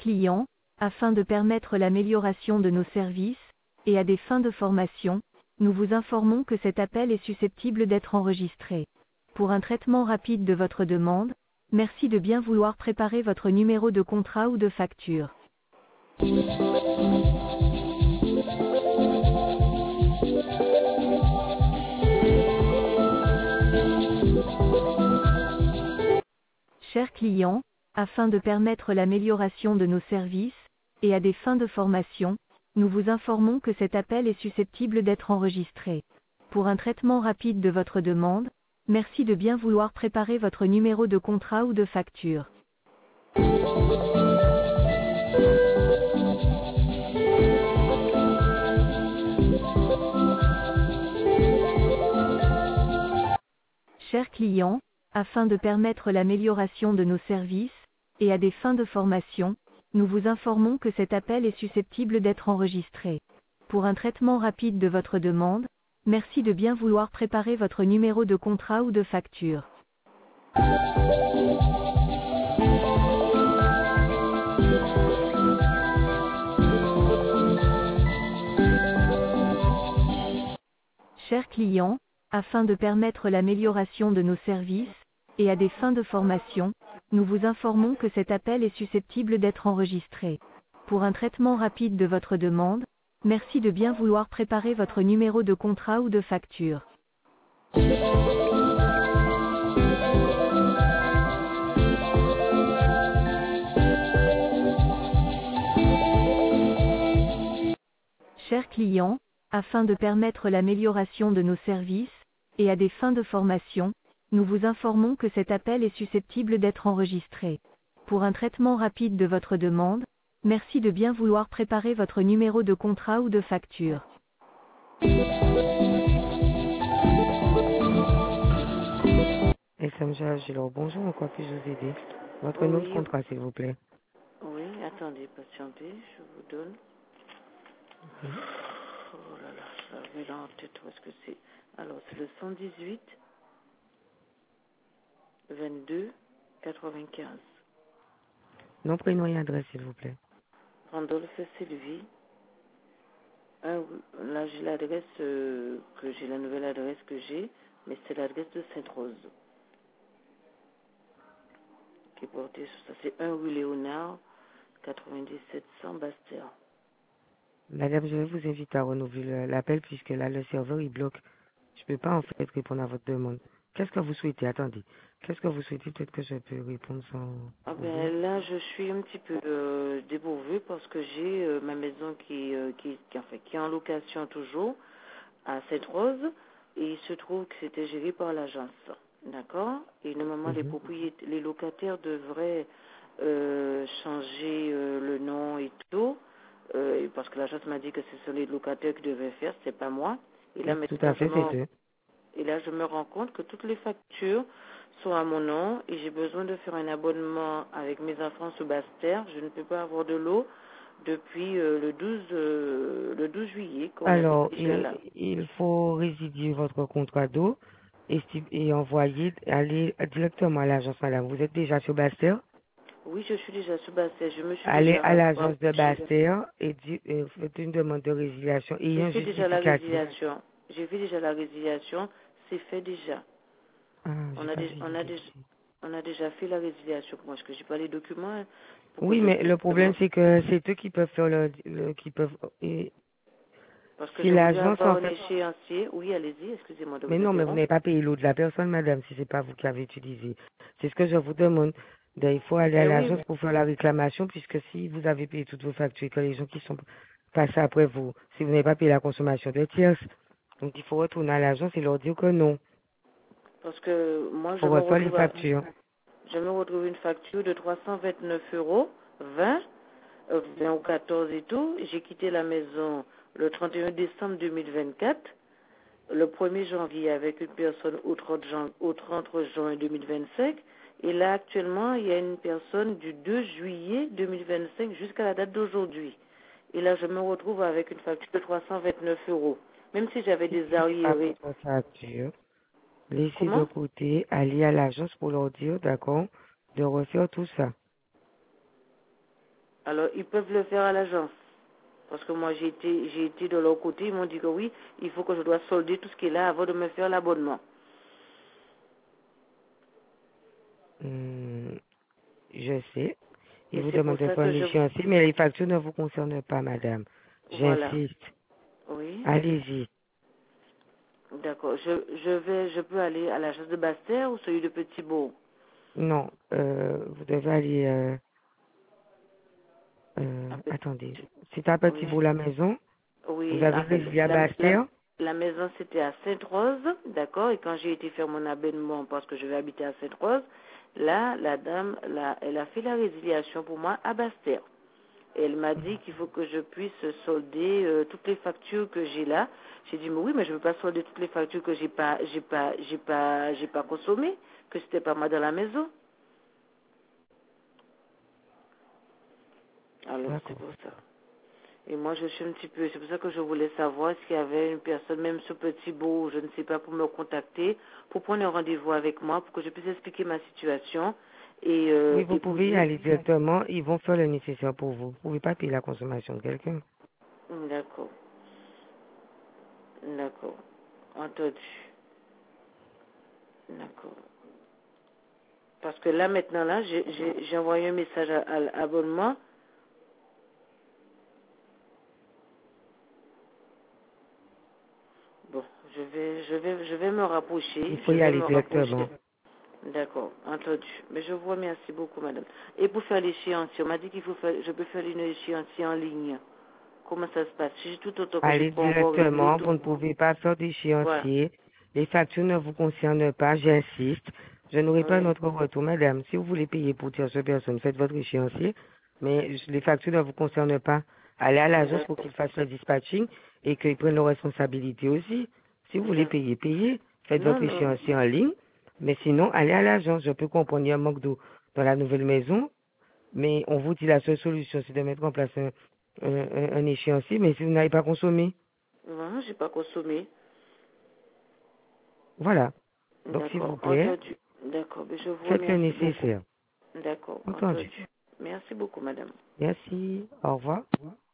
client, afin de permettre l'amélioration de nos services, et à des fins de formation, nous vous informons que cet appel est susceptible d'être enregistré. Pour un traitement rapide de votre demande, merci de bien vouloir préparer votre numéro de contrat ou de facture. Chers clients, afin de permettre l'amélioration de nos services, et à des fins de formation, nous vous informons que cet appel est susceptible d'être enregistré. Pour un traitement rapide de votre demande, merci de bien vouloir préparer votre numéro de contrat ou de facture. Chers clients, afin de permettre l'amélioration de nos services, et à des fins de formation, nous vous informons que cet appel est susceptible d'être enregistré. Pour un traitement rapide de votre demande, merci de bien vouloir préparer votre numéro de contrat ou de facture. Chers clients, afin de permettre l'amélioration de nos services, et à des fins de formation, nous vous informons que cet appel est susceptible d'être enregistré. Pour un traitement rapide de votre demande, merci de bien vouloir préparer votre numéro de contrat ou de facture. Chers clients, afin de permettre l'amélioration de nos services, et à des fins de formation, nous vous informons que cet appel est susceptible d'être enregistré. Pour un traitement rapide de votre demande, merci de bien vouloir préparer votre numéro de contrat ou de facture. SMG Agilor, bonjour, en quoi puis-je vous aider? Votre Oui, nom de contrat, s'il vous plaît. oui, attendez, patientez, je vous donne. Oh là là, j'avais là en tête, où est-ce que c'est? Alors, c'est le 118 22 95. Nom, prénom et adresse, s'il vous plaît. Randolph Sylvie. Là, j'ai l'adresse que j'ai, la nouvelle adresse que j'ai, mais c'est l'adresse de Sainte-Rose. Qui est portée sur ça. C'est 1 rue Léonard, 9700 Bastère. Madame, je vais vous inviter à renouveler l'appel puisque là, le serveur, il bloque. Je ne peux pas, en fait, répondre à votre demande. Qu'est-ce que vous souhaitez? Attendez. Qu'est-ce que vous souhaitez? Peut-être que je peux répondre sans... Ah ben, là, je suis un petit peu dépourvue parce que j'ai ma maison qui est en location toujours à Sainte-Rose et il se trouve que c'était géré par l'agence. D'accord? Et normalement, les locataires devraient changer le nom et tout parce que l'agence m'a dit que ce sont les locataires qui devaient faire, c'est pas moi. Et là, Tout à fait, c'est eux. Et là, je me rends compte que toutes les factures sont à mon nom et j'ai besoin de faire un abonnement avec mes enfants sous Bastère. Je ne peux pas avoir de l'eau depuis le 12 juillet. Alors, il faut résilier votre contrat d'eau et envoyer, aller directement à l'agence, madame. Vous êtes déjà sur Bastère? Oui, je suis déjà sous Bastère. Je me suis Allez déjà à l'agence de Bastère et faites une demande de résiliation et un J'ai fait déjà la justificatif. résiliation. J'ai fait déjà la résiliation. C'est fait déjà. Ah, On a déjà fait la résiliation. Moi, est-ce que j'ai pas les documents? Hein, oui, mais le problème, c'est que c'est eux qui peuvent faire qui peuvent, parce que si je voulais l'agence, avoir en un fait, échéancier. Oui, allez-y, excusez-moi de mais vous non, mais vous interrompre. n'avez pas payé l'eau de la personne, madame, si c'est pas vous qui avez utilisé. C'est ce que je vous demande. Donc, il faut aller à l'agence pour faire la réclamation, puisque si vous avez payé toutes vos factures, que les gens qui sont passés après vous, si vous n'avez pas payé la consommation de tierces, donc il faut retourner à l'agence et leur dire que non. Parce que moi, Pour recevoir les factures. je me retrouve une facture de 329 euros, 20 ou 14 et tout. J'ai quitté la maison le 31 décembre 2024, le 1er janvier avec une personne au 30 juin 2025. Et là, actuellement, il y a une personne du 2 juillet 2025 jusqu'à la date d'aujourd'hui. Et là, je me retrouve avec une facture de 329 euros. Même si j'avais des arriérés. Facture. Laissez de Comment? côté, aller à l'agence pour leur dire, d'accord, de refaire tout ça. Alors, ils peuvent le faire à l'agence. Parce que moi, j'ai été de leur côté. Ils m'ont dit que oui, il faut que je dois solder tout ce qui est là avant de me faire l'abonnement. Je sais. Ils Et vous c'est pour demandent de ça faire que un échéancier, mais les factures ne vous concernent pas, madame. Voilà. J'insiste. Oui. Allez-y. D'accord. Je peux aller à l'agence de Basse-Terre ou celui de Petit-Bourg? Non, vous devez aller... À Petit- attendez. C'est à Petit Oui. Bout la maison. Vous Oui. avez En fait, résilié à Bastère. la maison, c'était à Sainte-Rose. D'accord. Et quand j'ai été faire mon abonnement, parce que je vais habiter à Sainte-Rose, là, la dame, elle a fait la résiliation pour moi à Basse-Terre. Et elle m'a dit qu'il faut que je puisse solder toutes les factures que j'ai là. J'ai dit mais oui, mais je ne veux pas solder toutes les factures que j'ai pas consommées, que c'était pas moi dans la maison. Alors c'est D'accord. pour ça. Et moi je suis un petit peu, c'est pour ça que je voulais savoir s'il y avait une personne, même ce petit beau, je ne sais pas, pour me contacter, pour prendre un rendez-vous avec moi, pour que je puisse expliquer ma situation Oui, vous et pour pouvez y dire, aller directement. Ils vont faire le nécessaire pour vous. Vous ne pouvez pas payer la consommation de quelqu'un. d'accord, d'accord, entendu, d'accord. Parce que là, maintenant, là, j'ai envoyé un message à l'abonnement. Bon, je vais me rapprocher. Il faut Je y vais aller me rapprocher. directement. D'accord, entendu. Mais je vous remercie beaucoup, madame. Et pour faire l'échéancier, on m'a dit qu'il faut faire, je peux faire une échéancier en ligne. Comment ça se passe? Si j'ai tout autant que j'ai Allez pas encore réglé directement. tout. Vous ne pouvez pas faire Voilà. d'échéancier. Les factures ne vous concernent pas. J'insiste. Je n'aurai pas Oui. notre retour, madame. Si vous voulez payer pour tierce personne, faites votre échéancier. Mais les factures ne vous concernent pas. Allez à l'agence pour D'accord. qu'ils fassent le dispatching et qu'ils prennent leurs responsabilités aussi. Si vous voulez D'accord. payer, payez. Faites Non, votre non. échéancier en ligne. Mais sinon, allez à l'agence. Je peux comprendre, il y a un manque d'eau dans la nouvelle maison. Mais on vous dit la seule solution, c'est de mettre en place un échéancier. Mais si vous n'avez pas consommé, Non, j'ai pas consommé. voilà. Donc, s'il vous D'accord, plaît, entendu. D'accord, mais je vous faites le remercie beaucoup. nécessaire. D'accord, Entendu. entendu. Merci beaucoup, madame. Merci. Au revoir.